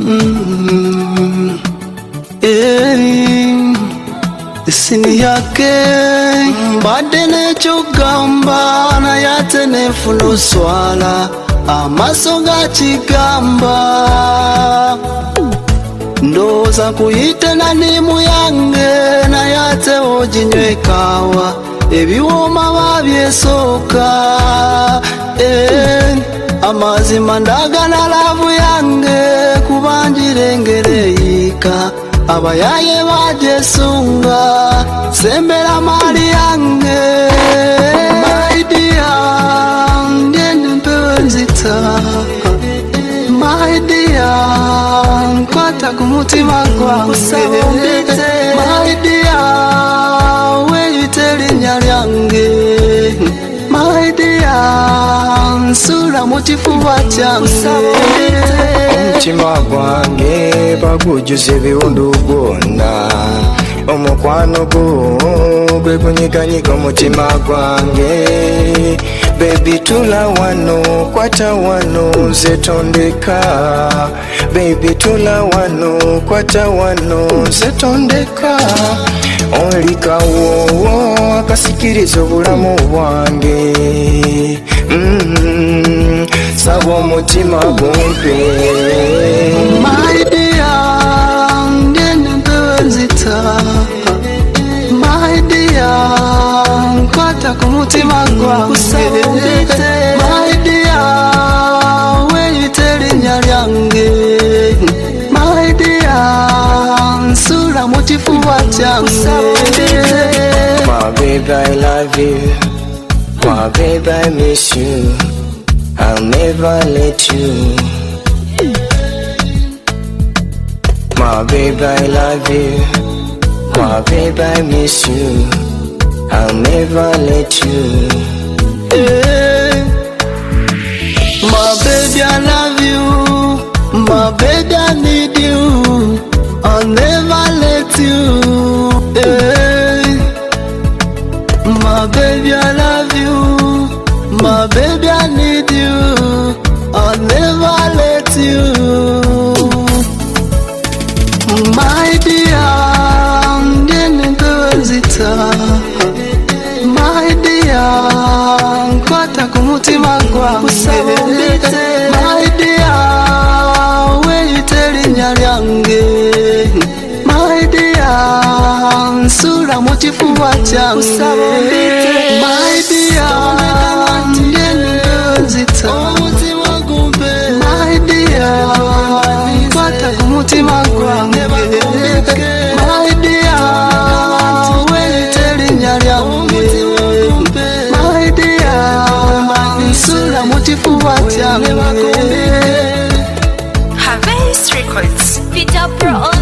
Isini yake badene chugamba na yatene funo swala amasoga chigamba ndoza kuyite na nimu yange na yate ojinywekawa ebiwoma babyesoka amazima ndagana lavu yange kubanjirengereika abayaye bajesunga sembera mali yange my dear ndende mpewe nzita my dear kwata kumutima gwange my dear weyiteli nyanyange my dear nsula muchifuba change omutima gwange bagujuze ebiwundu gwonna omukwano gwo gwe gunyiganyiga omutima gwange baby tula wano kwata wano nze tondeka baby tula wano kwata wano nze tondeka olikawo akasikiriza obulamu bwange saba omutima gumpe my dear ndende mpewe nzita my dear kwata kumutima gwange my dear weyiteli nyanyange my dear nsula muchifuba change my baby I love you my baby I miss you I'll never let you my baby I love you my baby I miss you I'll never let you my baby I love you my baby I need you I'll never let you my baby I love you my baby I need you I'll never let you my dear ndene mpewe nzita my dear kwata kumutima gwange my dear weyiteli nyanyange my dear nsula muchifuba change my dear ndene mpewe nzita my dear kwata kumutima gwange my dear weyiteli nyanyange my dear nsula muchifuba change Harvest Records, Peter Pro.